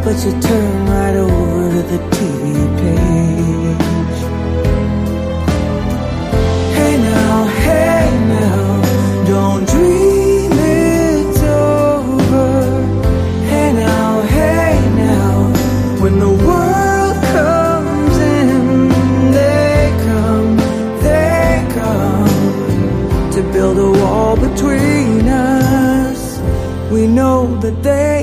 but you turn right over to the TV page. Hey now, don't dream it's over. Hey now, when the world comes in, they come to build a wall between us. We know that they